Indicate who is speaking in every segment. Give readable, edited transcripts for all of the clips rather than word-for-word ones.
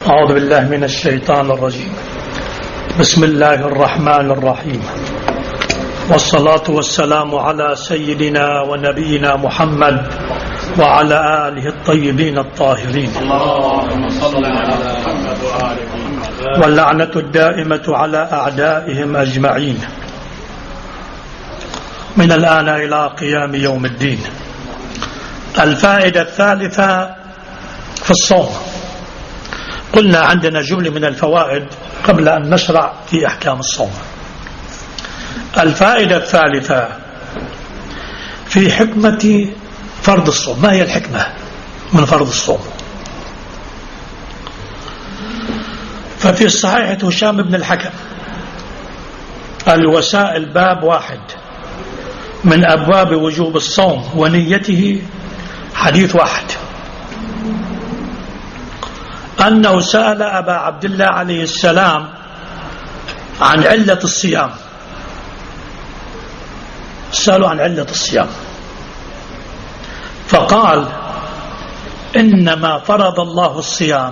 Speaker 1: أعوذ بالله من الشيطان الرجيم. بسم الله الرحمن الرحيم، والصلاة والسلام على سيدنا ونبينا محمد وعلى آله الطيبين الطاهرين، اللهم صل على محمد وآل محمد، واللعنة الدائمة على أعدائهم أجمعين من الآن إلى قيام يوم الدين. الفائدة الثالثة في الصوم. قلنا عندنا جملة من الفوائد قبل أن نشرع في أحكام الصوم. الفائدة الثالثة في حكمة فرض الصوم. ما هي الحكمة من فرض الصوم؟ ففي الصحيح هشام بن الحكم الوسائل باب واحد من أبواب وجوب الصوم ونيته حديث واحد، أنه سأل أبا عبد الله عليه السلام عن علة الصيام. سألوا عن علة الصيام فقال: إنما فرض الله الصيام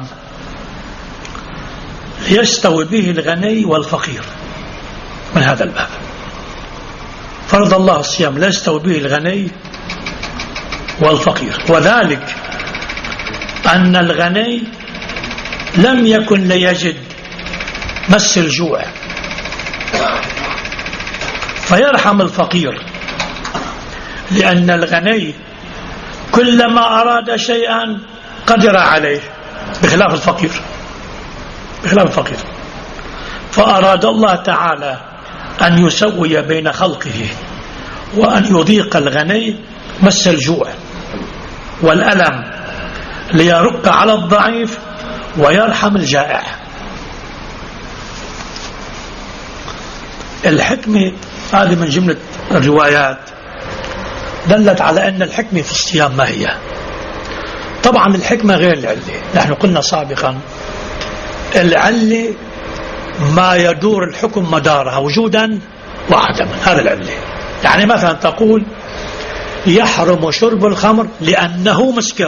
Speaker 1: ليستوي به الغني والفقير. من هذا الباب فرض الله الصيام ليستوي به الغني والفقير، وذلك أن الغني لم يكن ليجد مس الجوع فيرحم الفقير، لأن الغني كلما أراد شيئا قدر عليه، بخلاف الفقير. فأراد الله تعالى أن يسوي بين خلقه وأن يضيق الغني مس الجوع والألم ليرق على الضعيف ويرحم الجائع. الحكمة هذه من جملة الروايات دلت على أن الحكمة في الصيام ما هي. طبعا الحكمة غير العلة. نحن قلنا سابقا العلة ما يدور الحكم مدارها وجودا وعدما، هذا العلة. يعني مثلا تقول يحرم شرب الخمر لأنه مسكر،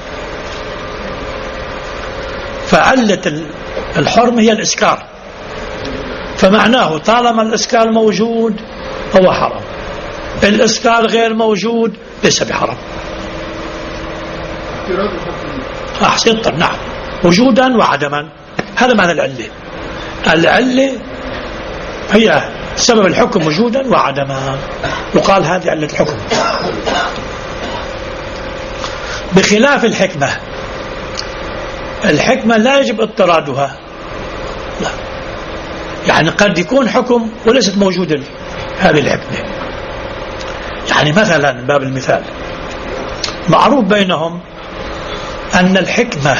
Speaker 1: فعلة الحرم هي الإسكار، فمعناه طالما الإسكار موجود هو حرام، الإسكار غير موجود ليس بحرام. أحسنت، نعم، وجودا وعدما، هذا معنى العلة. العلة هي سبب الحكم وجودا وعدما، وقال هذه علة الحكم. بخلاف الحكمة، الحكمة لا يجب اضطرادها، لا. يعني قد يكون حكم وليست موجودة هذه الحكمة. يعني مثلا باب المثال معروف بينهم أن الحكمة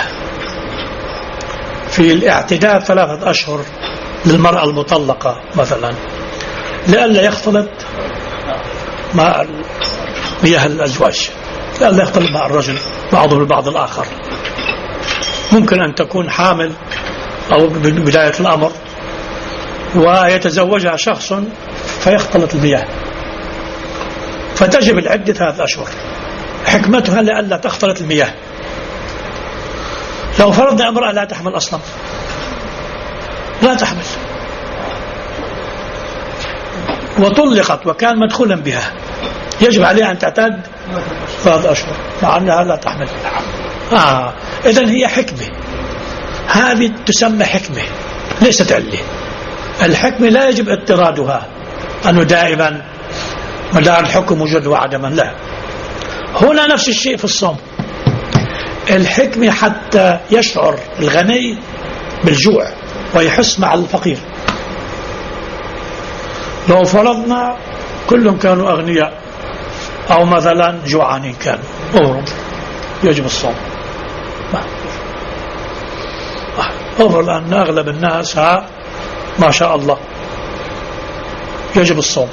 Speaker 1: في الاعتداد 3 أشهر للمرأة المطلقة مثلا لئلا يختلط مع مياه الأزواج، لئلا يختلط مع الرجل بعضه بالبعض الآخر. ممكن أن تكون حامل أو بداية الأمر ويتزوجها شخص فيختلط المياه، فتجب العدة 3 أشهر. حكمتها لئلا تختلط المياه. لو فرضنا امرأة لا تحمل أصلا، لا تحمل وطلقت وكان مدخولا بها، يجب عليها أن تعتد 3 أشهر مع أنها لا تحمل. إذن هي حكمة، هذه تسمى حكمة ليست علة. الحكمة لا يجب اضطرادها أنه دائما مدار الحكم وجود وعدما، لا. هنا نفس الشيء في الصوم. الحكمة حتى يشعر الغني بالجوع ويحس مع الفقير. لو فرضنا كلهم كانوا أغنياء أو مثلا جوعانين كانوا، يجب الصوم. الآن أغلب الناس ما شاء الله يجب الصوم،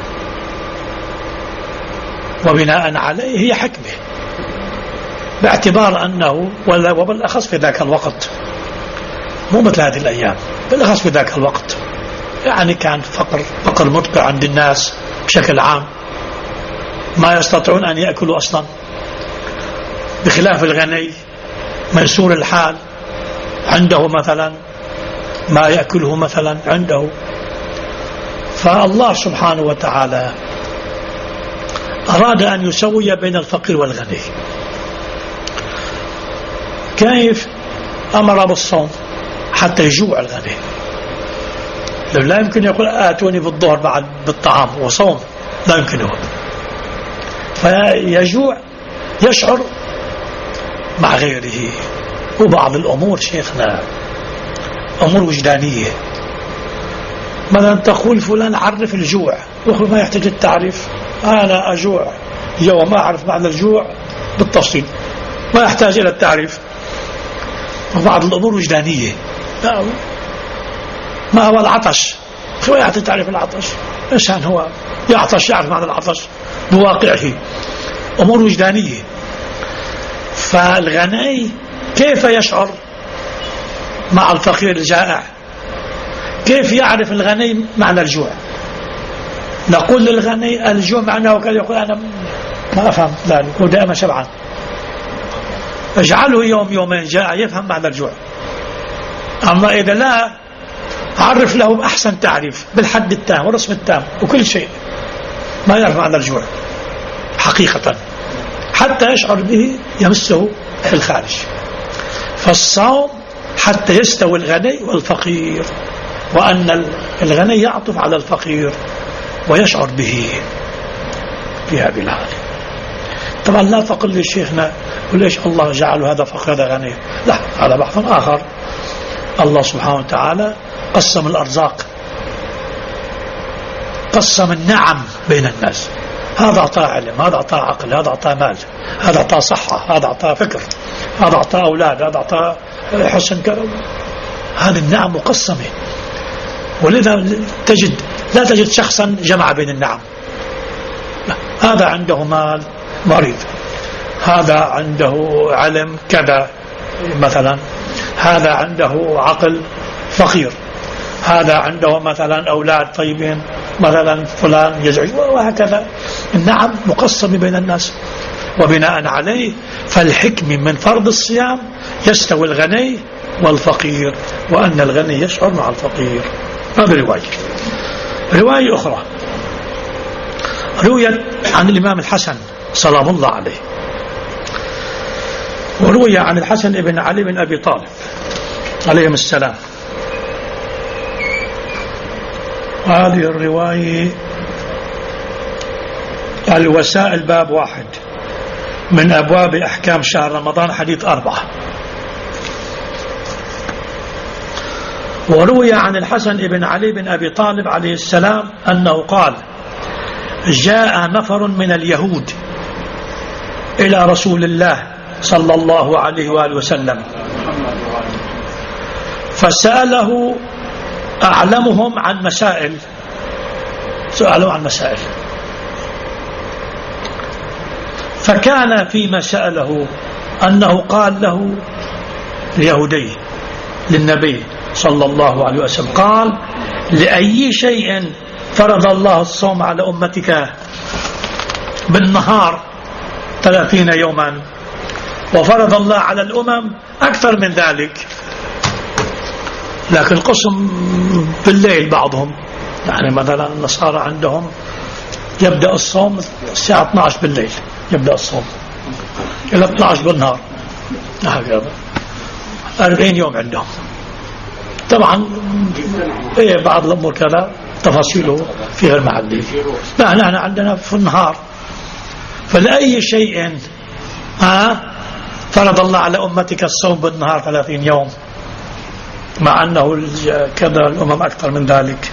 Speaker 1: وبناء عليه هي حكمة، باعتبار أنه وبالأخص في ذاك الوقت، مو مثل هذه الأيام، بالأخص في ذاك الوقت يعني كان فقر مدقع عند الناس بشكل عام، ما يستطيعون أن يأكلوا أصلا، بخلاف الغني ميسور الحال عنده مثلا ما يأكله مثلا عنده. فالله سبحانه وتعالى أراد أن يسوي بين الفقير والغني. كيف؟ أمر بالصوم حتى يجوع الغني. لا يمكن يقول آتوني بالظهر بعد بالطعام وصوم، لا يمكنه. فيجوع يشعر مع غيره. وبعض الأمور شيخنا أمور وجدانية، مثلا تقول فلان عرف الجوع، ويقول ما يحتاج التعريف، أنا أجوع اليوم ما أعرف معنى الجوع بالتفصيل، ما يحتاج إلى التعريف. وبعض الأمور وجدانية، ما هو العطش، شو يعطي تعريف العطش؟ إنسان هو يعطش يعرف معنى العطش بواقعه، أمور وجدانية. فالغني كيف يشعر مع الفقير الجائع؟ كيف يعرف الغني معنى الجوع؟ نقول للغني الجوع معناه كذا، يقول أنا ما أفهم، لا هو دائما شبعان. اجعله يوم يومين جائع يفهم معنى الجوع. أما إذا لا عرف له بأحسن تعريف بالحد التام والرسم التام وكل شيء، ما يعرف معنى الجوع حقيقة حتى يشعر به يمسه في الخارج. فالصوم حتى يستوي الغني والفقير، وأن الغني يعطف على الفقير ويشعر به في هذه الحالة. طبعا لا تقل لي شيخنا وليش الله جعل هذا فقير هذا غني، لا، هذا بحث آخر. الله سبحانه وتعالى قسم الأرزاق، قسم النعم بين الناس. هذا أعطاه علم، هذا أعطاه عقل، هذا أعطاه مال، هذا أعطاه صحة، هذا أعطاه فكر، هذا أعطاه أولاد، هذا أعطاه حسن كرم. هذه النعم مقسمة. ولذا لا تجد شخصا جمع بين النعم. هذا عنده مال مريض، هذا عنده علم كذا مثلا، هذا عنده عقل فقير، هذا عنده مثلا أولاد طيبين مثلا، فلان يزعج، وهكذا. النعم مقسم بين الناس. وبناء عليه فالحكم من فرض الصيام يستوي الغني والفقير، وأن الغني يشعر مع الفقير. هذا رواية أخرى رويت عن الإمام الحسن سلام الله عليه، وروي عن الحسن بن علي بن أبي طالب عليهم السلام. هذه الرواية الوسائل باب 1 من أبواب أحكام شهر رمضان، حديث 4. وروي عن الحسن بن علي بن أبي طالب عليه السلام أنه قال: جاء نفر من اليهود إلى رسول الله صلى الله عليه وآله وسلم فسأله أعلمهم عن مسائل، سألوا عن مسائل، فكان فيما سأله أنه قال له اليهودي للنبي صلى الله عليه وسلم، قال: لأي شيء فرض الله الصوم على أمتك بالنهار 30 يوما، وفرض الله على الأمم أكثر من ذلك، لكن القسم بالليل بعضهم، يعني مثلا النصارى عندهم يبدأ الصوم الساعة 12 بالليل، يبدأ الصوم إلى 12 بالنهار، هكذا 40 يوم عندهم. طبعا بعض الأمور كذا تفاصيله في غير محله. لا، نحن عندنا في النهار. فلأي شيء فرض الله على أمتك الصوم بالنهار 30 يوم، مع أنه كذا الأمم أكثر من ذلك.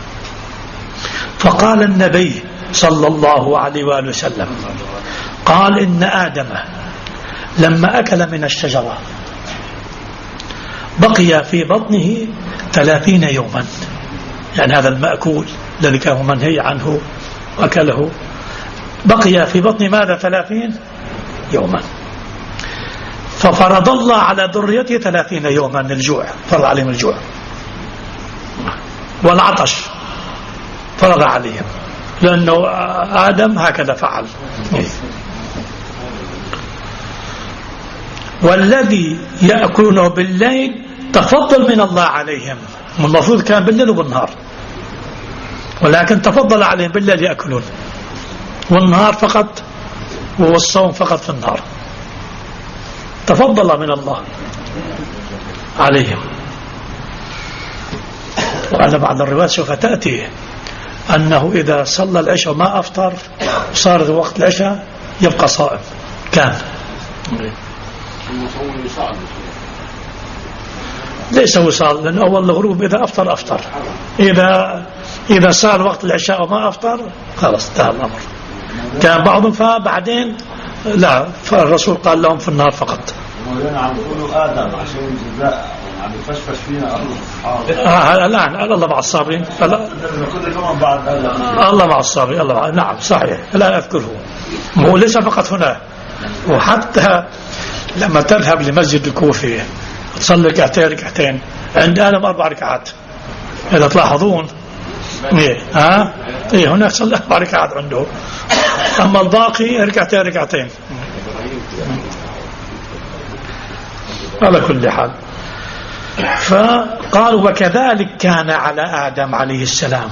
Speaker 1: فقال النبي صلى الله عليه وآله وسلم، قال: إن آدم لما أكل من الشجرة بقي في بطنه 30 يوما، يعني هذا المأكول الذي كان منهي عنه وأكله بقي في بطن ماذا 30 يوما، ففرض الله على ذريته 30 يوما الجوع، فرض عليهم الجوع والعطش، فرض عليهم، لأنه آدم هكذا فعل. والذي يأكلونه بالليل تفضل من الله عليهم، المفروض كان بالليل وبالنهار، ولكن تفضل عليهم بالليل يأكلون والنهار فقط، والصوم فقط في النهار. تفضل من الله عليهم. وعلى بعض الروايات سوف تأتي أنه إذا صلى العشاء وما أفطر صار وقت العشاء يبقى صائم. كان ليس وصال، لأن أول الغروب إذا أفطر إذا صار وقت العشاء وما أفطر خلاص انتهى الأمر. كان بعضهم فبعدين لا، فالرسول قال لهم في النهار فقط.
Speaker 2: عم يقولوا آدم عشان جزاء عم يفشفش فينا الله.
Speaker 1: الآن الله مع الصابرين، فلا
Speaker 2: بعد
Speaker 1: الله مع الصابرين. الله نعم صحيح، لا أذكره. هو ليس فقط هنا، وحتى لما تذهب لمسجد الكوفي تصلي ركعتين عند آدم 4 ركعات إذا تلاحظون. هناك صلى 4 ركعات عنده، أما الباقي ركعتين. على كل حال، فقالوا وكذلك كان على آدم عليه السلام،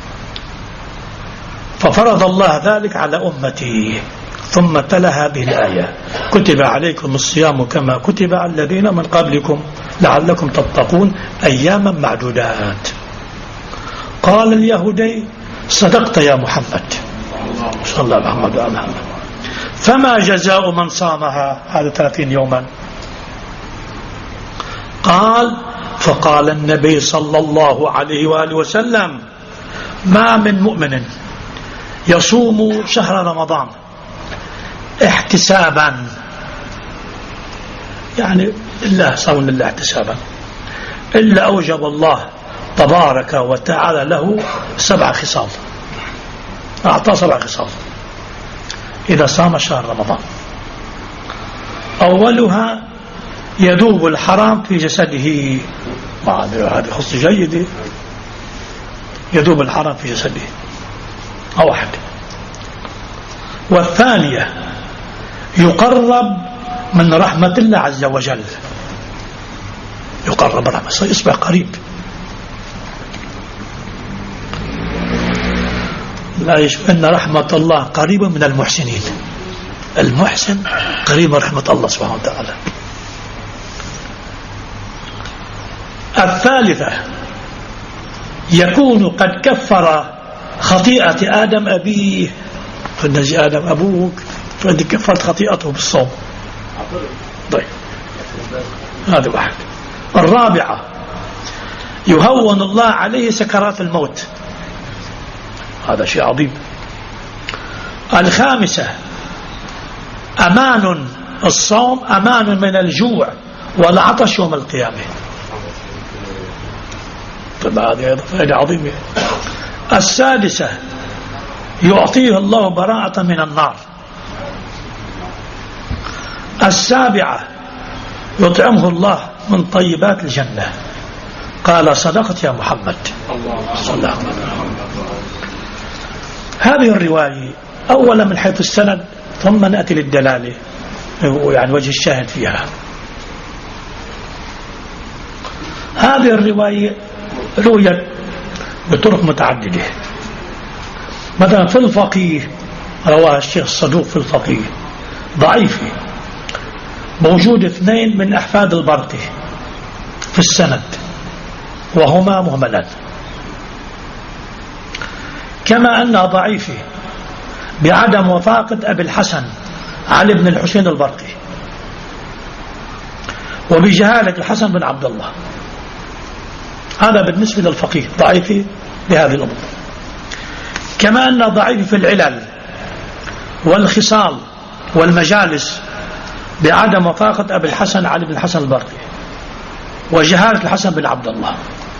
Speaker 1: ففرض الله ذلك على أمتي. ثم تلا هذه الآية: كتب عليكم الصيام كما كتب على الذين من قبلكم لعلكم تتقون أياما معدودات. قال اليهودي: صدقت يا محمد صلى الله عليه وسلم، فما جزاء من صامها هذا 30 يوما؟ فقال النبي صلى الله عليه وآله وسلم: ما من مؤمن يصوم شهر رمضان احتسابا، يعني الله صوم الله احتسابا، إلا أوجب الله تبارك وتعالى له 7 خصال، أعطى 7 خصال إذا صام شهر رمضان. أولها يذوب الحرام في جسده، هذه خص جيدة، يذوب الحرام في جسده، أو واحد. والثانية يقرب من رحمة الله عز وجل، يقرب رحمة، يصبح قريب. لا يشوف أن رحمة الله قريبة من المحسنين، المحسن قريب من رحمة الله سبحانه وتعالى. الثالثة يكون قد كفر خطيئة آدم أبيه، فالنجي آدم أبوك فأنت كفرت خطيئته بالصوم. طيب هذا واحد. الرابعة يهون الله عليه سكرات الموت، هذا شيء عظيم. الخامسة أمان الصوم، أمان من الجوع والعطش يوم القيامة، هذه فائدة عظيمة. السادسة يعطيه الله براءة من النار. السابعة يطعمه الله من طيبات الجنة. قال: صدقت يا محمد صلى الله عليه وسلم. هذه الرواية أولا من حيث السند، ثم نأتي للدلالة، يعني وجه الشاهد فيها. هذه الرواية رويت بطرق متعددة. مثلا في الفقيه رواه الشيخ الصدوق في الفقيه ضعيف، موجود 2 من أحفاد البرقي في السند وهما مهملان، كما أنها ضعيفة بعدم وفاقة أبي الحسن علي بن الحسين البرقي، وبجهالة الحسن بن عبد الله. هذا بالنسبة للفقيه ضعيف بهذه الأمور. كما أنه ضعيف في العلل والخصال والمجالس بعدم وفاقة أبي الحسن علي بن الحسن البرقي وجهالة الحسن بن عبد الله.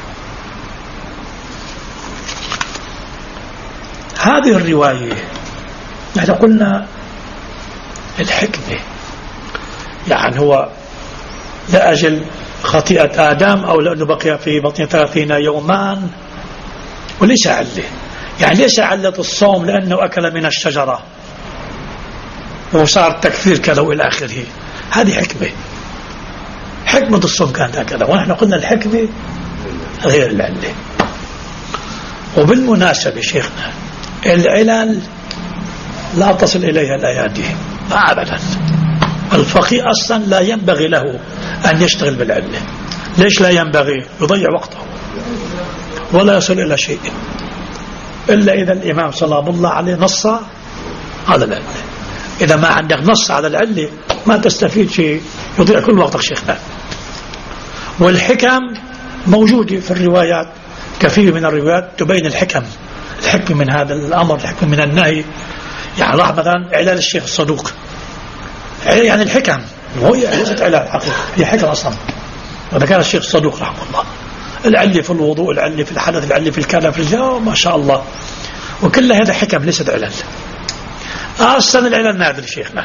Speaker 1: هذه الرواية نحن قلنا الحكمة، يعني هو لأجل خطيئة آدم أو لأنه بقي في بطن 30 يوما، وليس علة، يعني ليس علة الصوم لأنه أكل من الشجرة وصار تكفير كذا إلى آخره. هذه حكمة الصوم كانت هكذا، ونحن قلنا الحكمة غير العلة. وبالمناسبة شيخنا العلل لا تصل إليها الأيادي أبدا. الفقيه أصلا لا ينبغي له أن يشتغل بالعلة. ليش لا ينبغي؟ يضيع وقته ولا يصل إلى شيء إلا إذا الإمام سلام الله عليه نص على العلة. إذا ما عندك نص على العلة ما تستفيد شيء، يضيع كل وقتك شيخنا. والحكم موجودة في الروايات، كثير من الروايات تبين الحكم من هذا الأمر، الحكم من النهي. يعني لاحظ مثلا علال الشيخ الصدوق، يعني الحكم وهي ليست علال حقيقة، هي حكم أصلا. وهذا كان الشيخ الصدوق رحمه الله، العلة في الوضوء، العلة في الحدث، العلة في الكلام، في الجو، ما شاء الله. وكل هذا حكم ليست علل. أصلا العلل نادر شيخنا،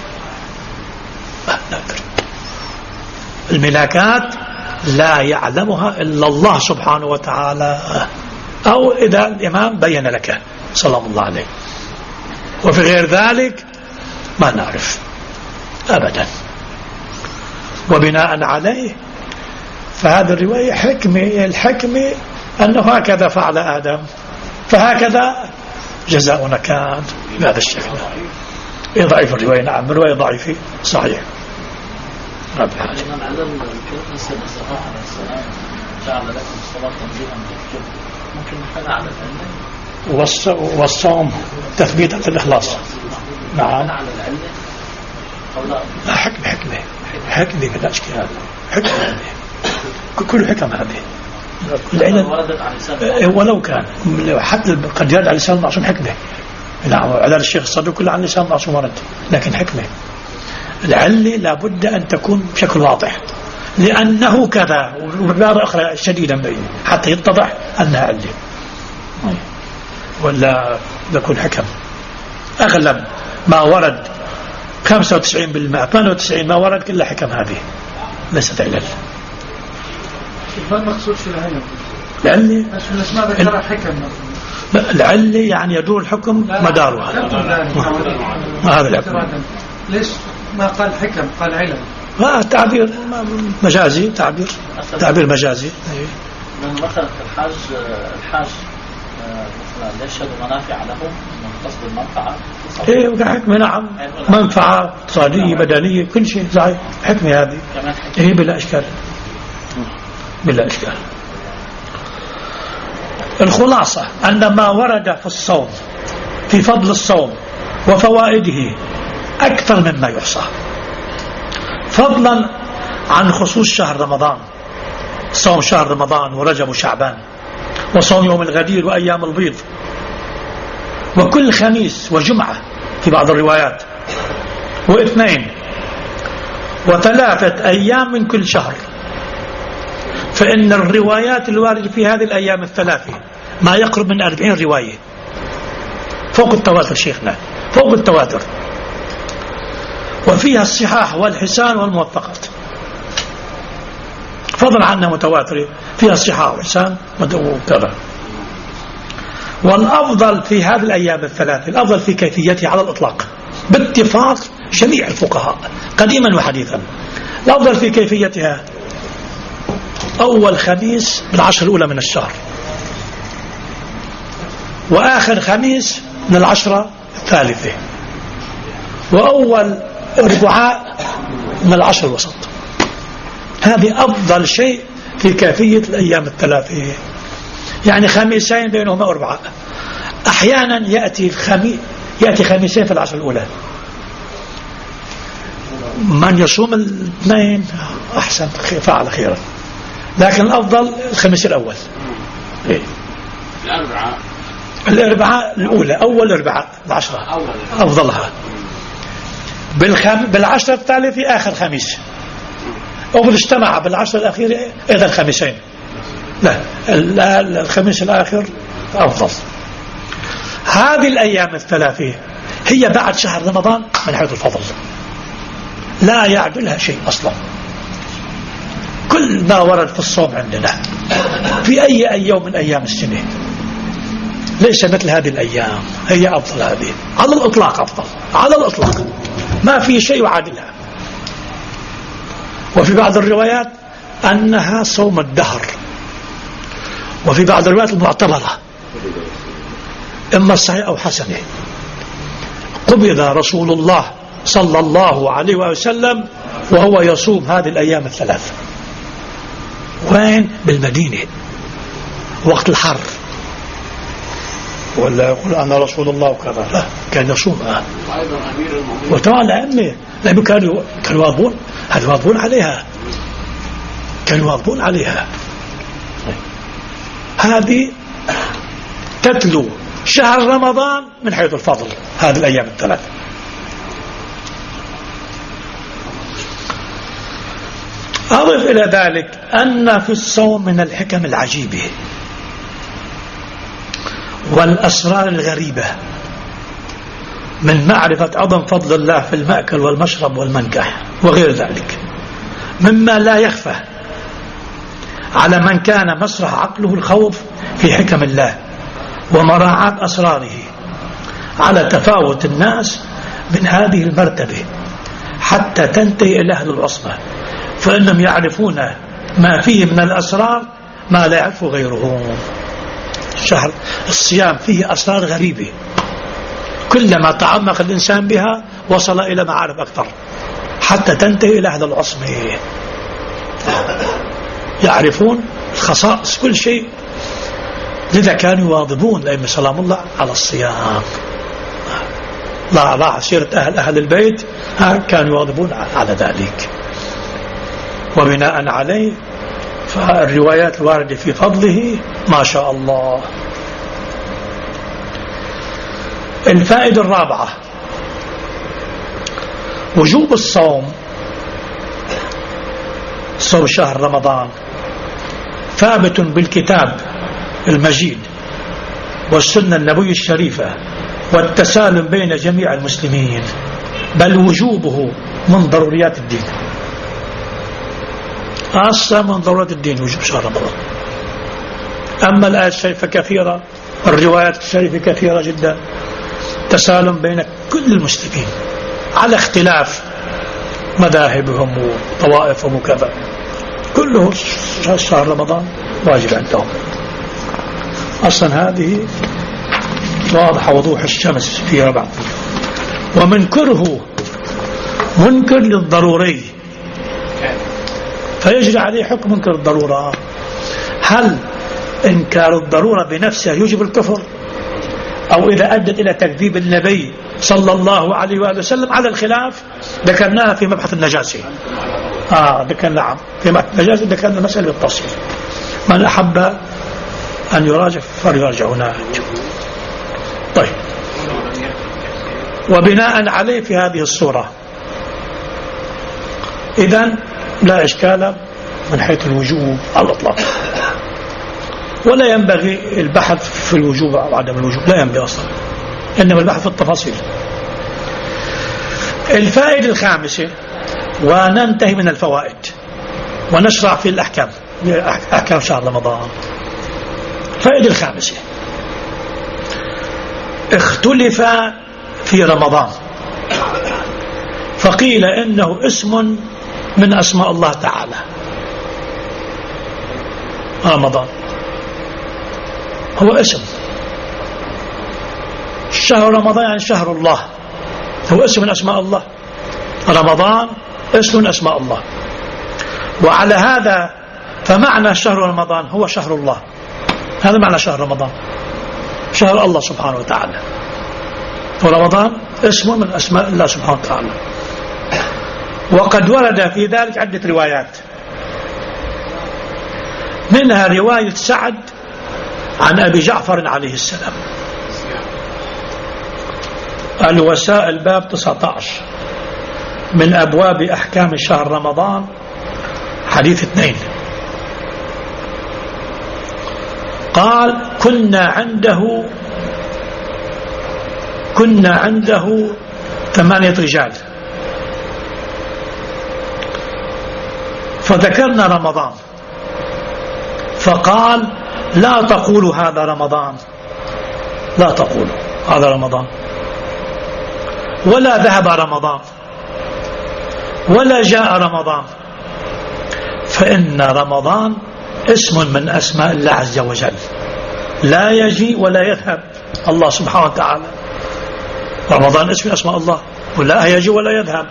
Speaker 1: نادر. الملاكات لا يعلمها إلا الله سبحانه وتعالى، أو إذا الإمام بين لك صلى الله عليه. وفي غير ذلك ما نعرف أبدا. وبناء عليه فهذه الرواية حكمة. الحكمة أنه هكذا فعل آدم فهكذا جزاؤنا كان بهذا الشكل. ضعيف الرواية، نعم الرواية ضعيفة صحيح. رب العالمين. جعل لكم الصلاة تنزيها من الجبن، ممكن نحن على العلة والصوم تثبيتا في الإخلاص. نعم على العلة حكمة بلا إشكال، حكمة كل حكم هذه العلل ولو كان حتى قد يرد على لسان المعصوم حكمة. نعم على الشيخ الصدوق كله عن لسان المعصوم ورد، لكن حكمة. العلة لابد أن تكون بشكل واضح لأنه كذا، وبعبارة أخرى شديدا بين حتى يتضح أنها علة، ولا يكون حكم. أغلب ما ورد 95% 98 ما ورد كله حكم، هذه ليست علل.
Speaker 3: ما المقصود في العلة؟
Speaker 1: العلة
Speaker 3: ما ذكرها حكم.
Speaker 1: العلة يعني يدور الحكم مدارها. هذا الحكم.
Speaker 3: ليش ما قال حكم قال علل؟
Speaker 1: تعبير مجازي، تعبير مجازي.
Speaker 4: مثلا الحاج مثلا يشهد منافع لهم من قصد المنفعة.
Speaker 1: حكمة نعم، منفعة اقتصادية بدنية كل شيء صحيح، حكمة هذه بلا إشكال. الخلاصة أن ما ورد في الصوم في فضل الصوم وفوائده أكثر مما يحصى، فضلا عن خصوص شهر رمضان، صوم شهر رمضان ورجب وشعبان، وصوم يوم الغدير وأيام البيض، وكل خميس وجمعة في بعض الروايات، واثنين وثلاثة أيام من كل شهر. فإن الروايات الواردة في هذه الأيام الثلاثة ما يقرب من 40 رواية، فوق التواتر شيخنا، فوق التواتر، وفيها الصحاح والحسان والموثقات، فضلا عنها متواترة فيها الصحاح والحسان وكذا. والأفضل في هذه الأيام الثلاثة، الأفضل في كيفيتها على الإطلاق باتفاق جميع الفقهاء قديما وحديثا، الأفضل في كيفيتها أول خميس بالعشر الأولى من الشهر، وآخر خميس من العشرة الثالثة، وأول ربعاء من العشر الوسط. هذه أفضل شيء في كيفية الأيام الثلاثة، يعني خميسين بينهما أربعاء. أحيانا يأتي خميسين في العشر الأولى، من يصوم الاثنين أحسن فعل خيرا، لكن الأفضل الخميس الأول. الأربعاء الأولى، أول أربعاء العشرة أفضلها، بالعشرة الثالثة آخر خميس، أو اجتمع بالعشرة الأخيرة إذا الخميسين، لا الخميس الآخر أفضل. هذه الأيام الثلاثة هي بعد شهر رمضان من حيث الفضل، لا يعدلها شيء أصلا. كل ما ورد في الصوم عندنا في أي يوم من أيام السنة ليس مثل هذه الأيام، هي أفضل، هذه على الإطلاق أفضل، على الإطلاق ما في شيء يعادلها. وفي بعض الروايات أنها صوم الدهر، وفي بعض الروايات المعتبرة إما صحيح أو حسنة. قبض رسول الله صلى الله عليه وسلم وهو يصوم هذه الأيام الثلاث. وين؟ بالمدينة وقت الحر، ولا يقول أنا رسول الله وكذا، لا، كان يصوم. وطبعا الأئمة لأنه كانوا يواظبون عليها، كانوا يواظبون عليها. هذه تتلو شهر رمضان من حيث الفضل، هذه الأيام الثلاث. أضف إلى ذلك أن في الصوم من الحكم العجيبة والأسرار الغريبة من معرفة عظم فضل الله في المأكل والمشرب والمنكح وغير ذلك، مما لا يخفى على من كان مسرح عقله الخوف في حكم الله ومراعاة أسراره، على تفاوت الناس من هذه المرتبة حتى تنتهي إلى أهل العصمة، فإنهم يعرفون ما فيه من الأسرار ما لا يعرفه غيرهم. شهر الصيام فيه أسرار غريبة، كلما تعمق الإنسان بها وصل إلى معارف أكثر حتى تنتهي إلى أهل العصمة، يعرفون خصائص كل شيء. لذا كانوا يواظبون الأئمة سلام الله على الصيام. لا سيرة أهل البيت كانوا يواظبون على ذلك، وبناء عليه فالروايات الواردة في فضله ما شاء الله. الفائدة الرابعة وجوب الصوم، صوم شهر رمضان ثابت بالكتاب المجيد والسنة النبوية الشريفة والتسالم بين جميع المسلمين، بل وجوبه من ضروريات الدين، أصلا من ضرورات الدين وجوب شهر رمضان. أما الآيات الشريفة كثيرة، الروايات الشريفة كثيرة جدا، تسالم بين كل المسلمين على اختلاف مذاهبهم وطوائفهم وكذا، كله شهر رمضان واجب عندهم. أصلا هذه واضحة وضوح الشمس في ربع. ومنكره منكر للضروري فيجري عليه حكم منكر الضرورة. هل إنكار الضرورة بنفسه يوجب الكفر، أو إذا أدت إلى تكذيب النبي صلى الله عليه وآله وسلم؟ على الخلاف ذكرناها في مبحث النجاسة. ذكرنا نعم في مبحث النجاسة، ذكرنا المسألة بالتفصيل. من أحب أن يراجع فليراجع هناك. طيب، وبناء عليه في هذه الصورة إذن لا إشكال من حيث الوجوب على الإطلاق، ولا ينبغي البحث في الوجوب أو عدم الوجوب، لا ينبغي أصلا، إنما البحث في التفاصيل. الفائدة الخامسة، وننتهي من الفوائد ونشرع في الأحكام، أحكام شهر رمضان. الفائدة الخامسة، اختلف في رمضان فقيل إنه اسم من أسماء الله تعالى. رمضان هو اسم، شهر رمضان يعني شهر الله، هو اسم من أسماء الله. رمضان اسم من أسماء الله، وعلى هذا فمعنى شهر رمضان هو شهر الله. هذا معنى شهر رمضان، شهر الله سبحانه وتعالى. ورمضان اسم من أسماء الله سبحانه وتعالى. وقد ورد في ذلك عدة روايات، منها رواية سعد عن أبي جعفر عليه السلام، الوسائل باب 19 من أبواب أحكام شهر رمضان، حديث 2. قال كنا عنده 8 رجال، فذكرنا رمضان فقال لا تقولوا هذا رمضان، لا تقولوا هذا رمضان، ولا ذهب رمضان، ولا جاء رمضان، فإن رمضان اسم من أسماء الله عز وجل، لا يجي ولا يذهب الله سبحانه وتعالى. رمضان اسم من أسماء الله، ولا يجي ولا يذهب،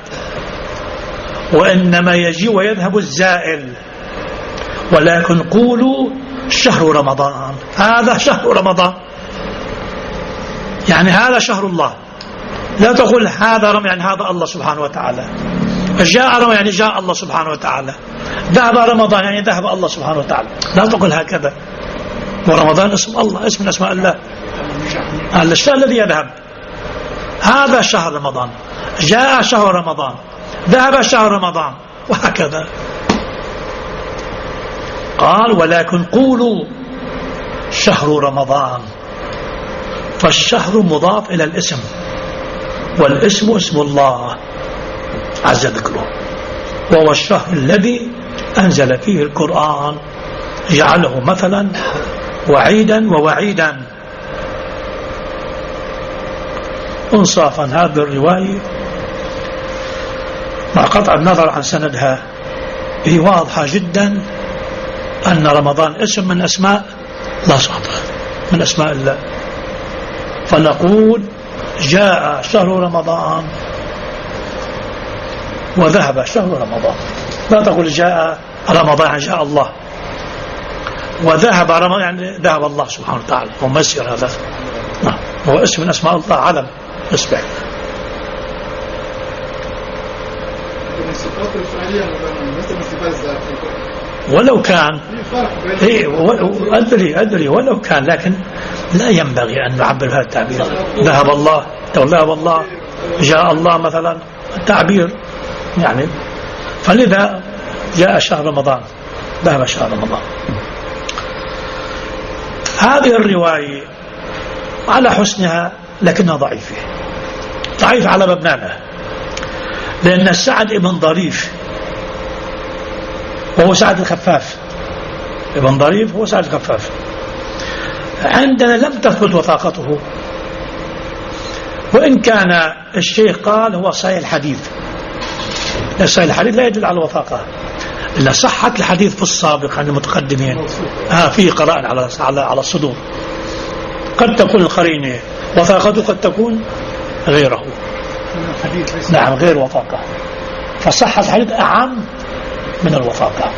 Speaker 1: وإنما يجي ويذهب الزائل. ولكن قولوا شهر رمضان، هذا شهر رمضان، يعني هذا شهر الله. لا تقول هذا رمضان يعني هذا الله سبحانه وتعالى. جاء رمضان يعني جاء الله سبحانه وتعالى. ذهب رمضان يعني ذهب الله سبحانه وتعالى. لا تقول هكذا. ورمضان اسم الله، اسم من أسماء الله، الشهر الذي يذهب. هذا شهر رمضان، جاء شهر رمضان، ذهب شهر رمضان، وهكذا. قال ولكن قولوا شهر رمضان، فالشهر مضاف إلى الاسم، والاسم اسم الله عز ذكره، وهو الشهر الذي أنزل فيه القرآن، جعله مثلا وعيدا ووعيدا. انصافا هذه الرواية مع قطع النظر عن سندها هي واضحة جدا أن رمضان اسم من أسماء الله سبحانه من أسماء الله. فنقول جاء شهر رمضان وذهب شهر رمضان. لا تقول جاء رمضان يعني جاء الله، وذهب رمضان يعني ذهب الله سبحانه وتعالى، ومسير هذا. نعم، هو اسم من أسماء الله، علم اسمه. ولو كان أدري ولو كان، لكن لا ينبغي أن نعبر بهذا التعبير. ذهب الله، ذهب الله، جاء الله مثلا، التعبير يعني. فلذا جاء شهر رمضان، ذهب شهر رمضان. هذه الرواية على حسنها لكنها ضعيفة، ضعيف على مبناها، لأن سعد ابن ضريف وهو سعد الخفاف، ابن ضريف هو سعد الخفاف، عندنا لم تثبت وثاقته، وإن كان الشيخ قال هو صحيح الحديث. صحيح الحديث لا يدل على الوثاقة، إلا صحة الحديث في السابق عن المتقدمين فيه قراءة على الصدور. قد تكون القرينة وثاقته، قد تكون غيره. نعم، غير وثاقة. فصحة الحديث أعم من الوثاقة.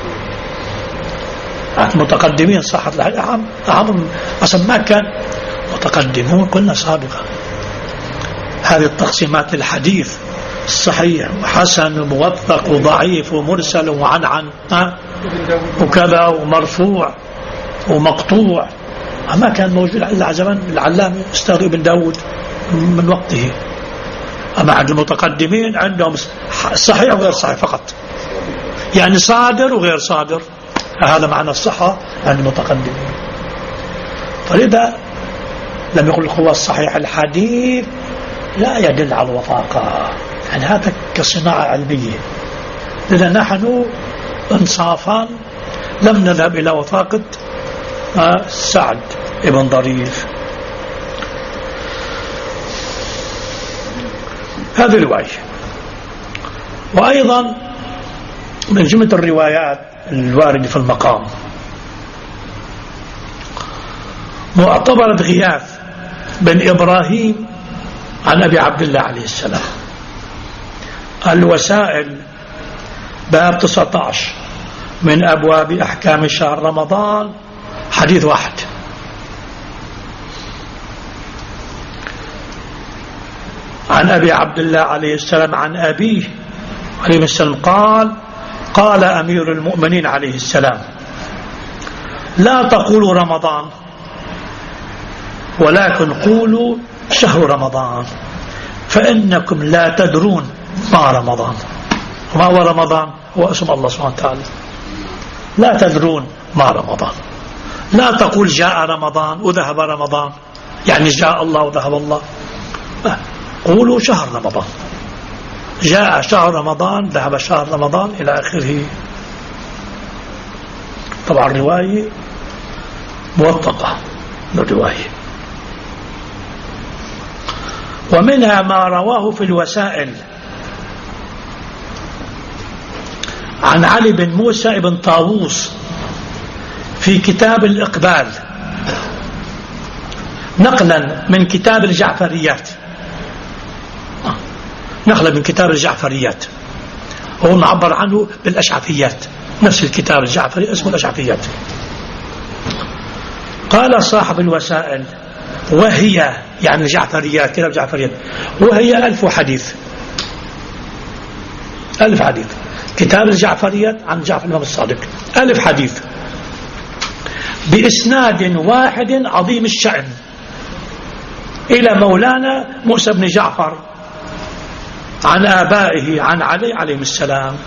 Speaker 1: المتقدمين صحة الحديث أعم. أصلا ما كان متقدمون قلنا سابقا هذه التقسيمات الحديث صحيح وحسن وموثق وضعيف ومرسل وعنعن وكذا ومرفوع ومقطوع، ما كان موجود إلا زمن العلامة أستاذ ابن داود من وقته. أما عند المتقدمين عندهم صحيح وغير صحيح فقط، يعني صادر وغير صادر. هذا معنى الصحة عند المتقدمين. فلذا لم يقل هو الصحيح الحديث لا يدل على الوثاقة، يعني هذا كصناعة علمية. لذا نحن انصافا لم نذهب إلى وثاقة سعد ابن ضريف. هذه رواية. وأيضا من جملة الروايات الواردة في المقام معتبرة غياث بن إبراهيم عن أبي عبد الله عليه السلام، الوسائل باب 19 من أبواب أحكام شهر رمضان، حديث واحد. عن أبي عبد الله عليه السلام عن أبيه عليه السلام قال: قال أمير المؤمنين عليه السلام: لا تقولوا رمضان ولكن قولوا شهر رمضان، فإنكم لا تدرون ما رمضان. وما هو رمضان؟ هو اسم الله سبحانه وتعالى. لا تدرون ما رمضان. لا تقول جاء رمضان وذهب رمضان، يعني جاء الله وذهب الله. قولوا شهر رمضان، جاء شهر رمضان، ذهب شهر رمضان، إلى آخره. طبعا الرواية موثقة الرواية. ومنها ما رواه في الوسائل عن علي بن موسى بن طاووس في كتاب الإقبال نقلا من كتاب الجعفريات، نقلا من كتاب الجعفريات، هو معبر عنه بالأشعثيات، نفس الكتاب الجعفري اسمه الأشعثيات. قال صاحب الوسائل وهي يعني الجعفريات، كتاب الجعفريات، وهي 1000 حديث، 1000 حديث، كتاب الجعفريات عن جعفر الإمام الصادق 1000 حديث بإسناد واحد عظيم الشأن إلى مولانا موسى بن جعفر عن آبائه عن علي عليهم السلام.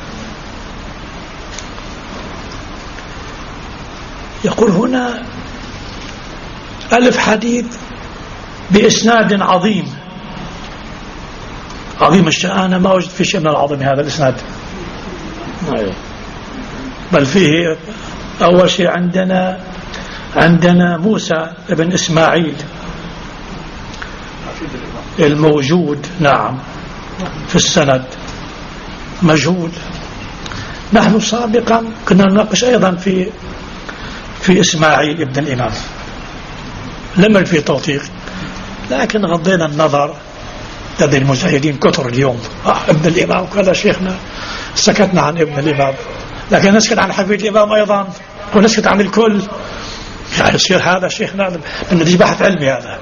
Speaker 1: يقول هنا 1000 حديث بإسناد عظيم، عظيم الشأن. أنا ما وجد في شيء من العظيم هذا الإسناد، بل فيه أول شيء عندنا موسى بن إسماعيل الموجود، نعم، في السند مجهول. نحن سابقا كنا نناقش أيضا في إسماعيل ابن الإمام، لم يكن في توثيق، لكن غضينا النظر، لدى المجاهدين كثر اليوم ابن الإمام وكذا، شيخنا سكتنا عن ابن الإمام، لكن نسكت عن حفيد الإمام أيضا ونسكت عن الكل، يعني يصير هذا شيخنا بدنا بحث علمي هذا.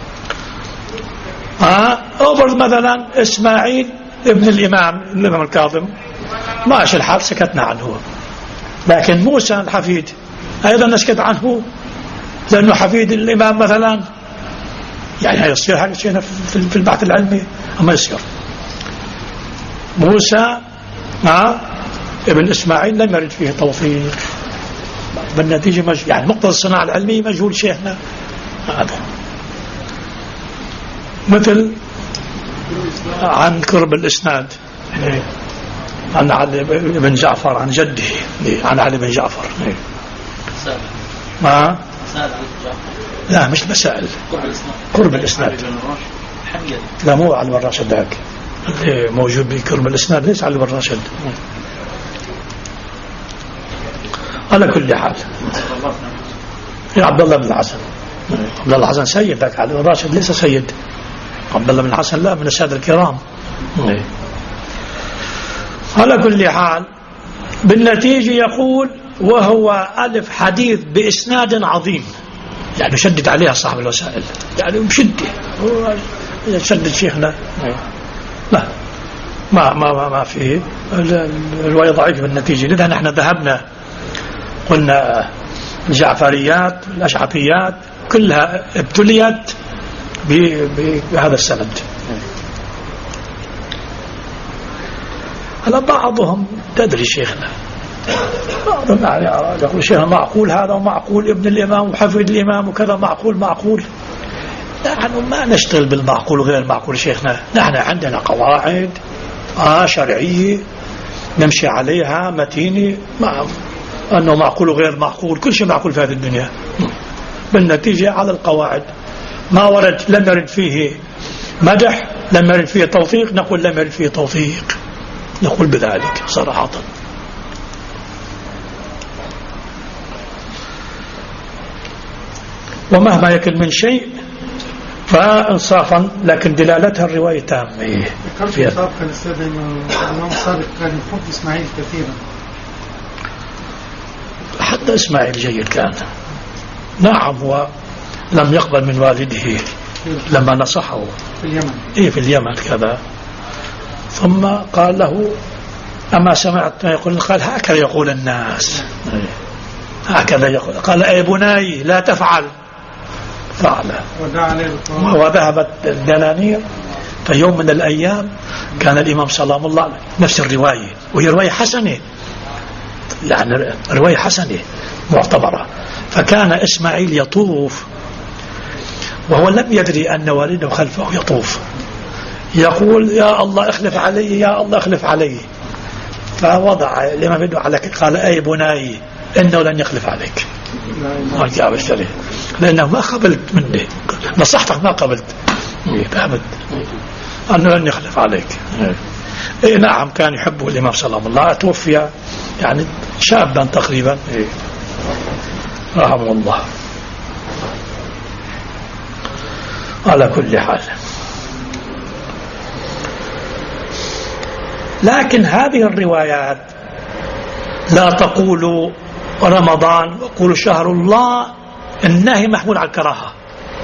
Speaker 1: أبرز مثلا إسماعيل ابن الإمام الكاظم، ماشي الحال سكتنا عنه، لكن موسى الحفيد أيضا نسكت عنه لأنه حفيد الإمام مثلا، يعني يصير هذا شيء في البحث العلمي أما يصير. موسى ابن إسماعيل لم يرد فيه توثيق، بالنتيجة يعني مقتضى الصناعة العلمية مجهول شيخنا هذا. مثل عن قرب الإسناد عن علي بن جعفر عن جده عن علي بن جعفر، ما لا مش مسائل، قرب الإسناد، لا مو علي بن راشد، ذاك موجود بقرب الإسناد ليس علي بن راشد. على كل حال يا عبد الله بن الحسن، عبد الله بن الحسن سيد، ذاك علي بن راشد ليس سيد، عبد الله بن الحسن لا، من السادة الكرام. على كل حال بالنتيجة يقول وهو 1000 حديث بإسناد عظيم، يعني شدد عليها صاحب الوسائل، يعني بشدة شدد شيخنا، لا ما فيه الرواية ضعيف بالنتيجة. لذا نحن ذهبنا قلنا الجعفريات الأشعثيات كلها ابتليت بهذا السند. هلا بعضهم تدري شيخنا، بعضهم يعني يقول شيخنا معقول هذا ومعقول ابن الإمام وحفيد الإمام وكذا، معقول. نحن ما نشتغل بالمعقول وغير المعقول شيخنا، نحن عندنا قواعد شرعية نمشي عليها متينة، أنه معقول وغير معقول، كل شيء معقول في هذه الدنيا. بالنتيجة على القواعد ما ورد، لم يرد فيه مدح، لم يرد فيه توثيق، نقول لم يرد فيه توثيق، نقول بذلك صراحة. ومهما يكن من شيء فانصافا، لكن دلالتها الرواية تامة.
Speaker 3: في سابقا الأستاذ الإمام الصادق كان يحب إسماعيل كثيرا،
Speaker 1: حتى إسماعيل جيد كان، نعم، هو لم يقبل من والده لما نصحه
Speaker 3: في اليمن،
Speaker 1: في اليمن كذا، ثم قال له أما سمعت ما يقول؟ قال هكذا يقول الناس، هكذا يقول. قال أي بني لا تفعل، فعل وذهبت الدنانير. في يوم من الأيام كان الإمام سلام الله عليه نفس الرواية، وهي رواية حسنة، يعني رواية حسنة معتبرة. فكان إسماعيل يطوف وهو لم يدري أن والده خلفه يطوف، يقول يا الله اخلف علي، يا الله اخلف علي. فوضع الإمام يده على قال أي بني إنه لن يخلف عليك، لأنه ما قبلت مني، نصحتك ما قبلت، فهمت أنه لن يخلف عليك. نعم كان يحبه الإمام صلى الله عليه وسلم، توفي يعني شابا تقريبا. رحمه الله. على كل حال، لكن هذه الروايات لا تقول رمضان وقول شهر الله، النهي محمول على الكراهة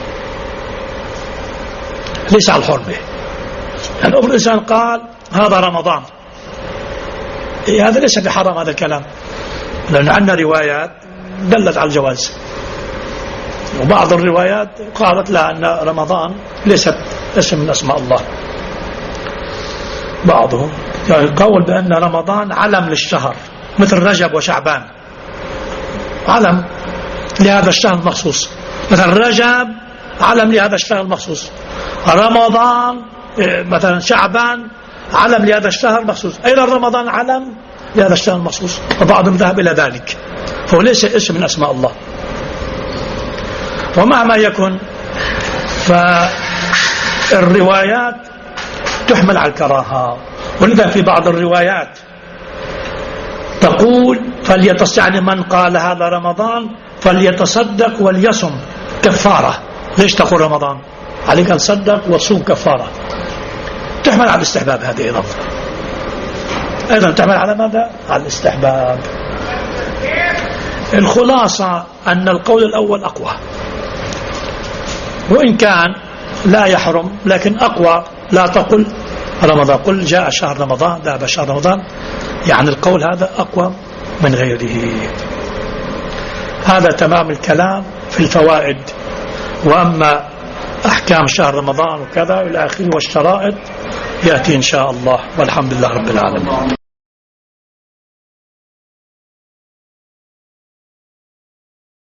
Speaker 1: ليس على الحرمة. يعني أفرض الإنسان قال هذا رمضان، هذا ليس بحرام هذا الكلام، لأن عندنا روايات دلت على الجواز، وبعض الروايات قالت لا أن رمضان ليست اسم من أسماء الله. بعضهم قول بأن رمضان علم للشهر مثل رجب وشعبان، علم لهذا الشهر المخصوص، مثلا رجب علم لهذا الشهر المخصوص، رمضان مثلا شعبان علم لهذا الشهر المخصوص، أيضا رمضان علم لهذا الشهر المخصوص، وبعضهم ذهب إلى ذلك، فهو ليس اسم من أسماء الله. ومهما يكن فالروايات تحمل على الكراهة، ولذا في بعض الروايات تقول يعني من قال هذا رمضان فليتصدق وليصم كفارة. ليش تقول رمضان؟ عليك أن تصدق وتصوم كفارة. تحمل على الاستحباب هذه أيضا تحمل على ماذا؟ على الاستحباب. الخلاصة أن القول الأول أقوى، وإن كان لا يحرم لكن أقوى. لا تقل رمضان، قل جاء شهر رمضان، ذهب شهر رمضان، يعني القول هذا أقوى من غيره. هذا تمام الكلام في الفوائد. وأما أحكام شهر رمضان وكذا إلى آخره والشرائط يأتي إن شاء الله، والحمد لله رب العالمين.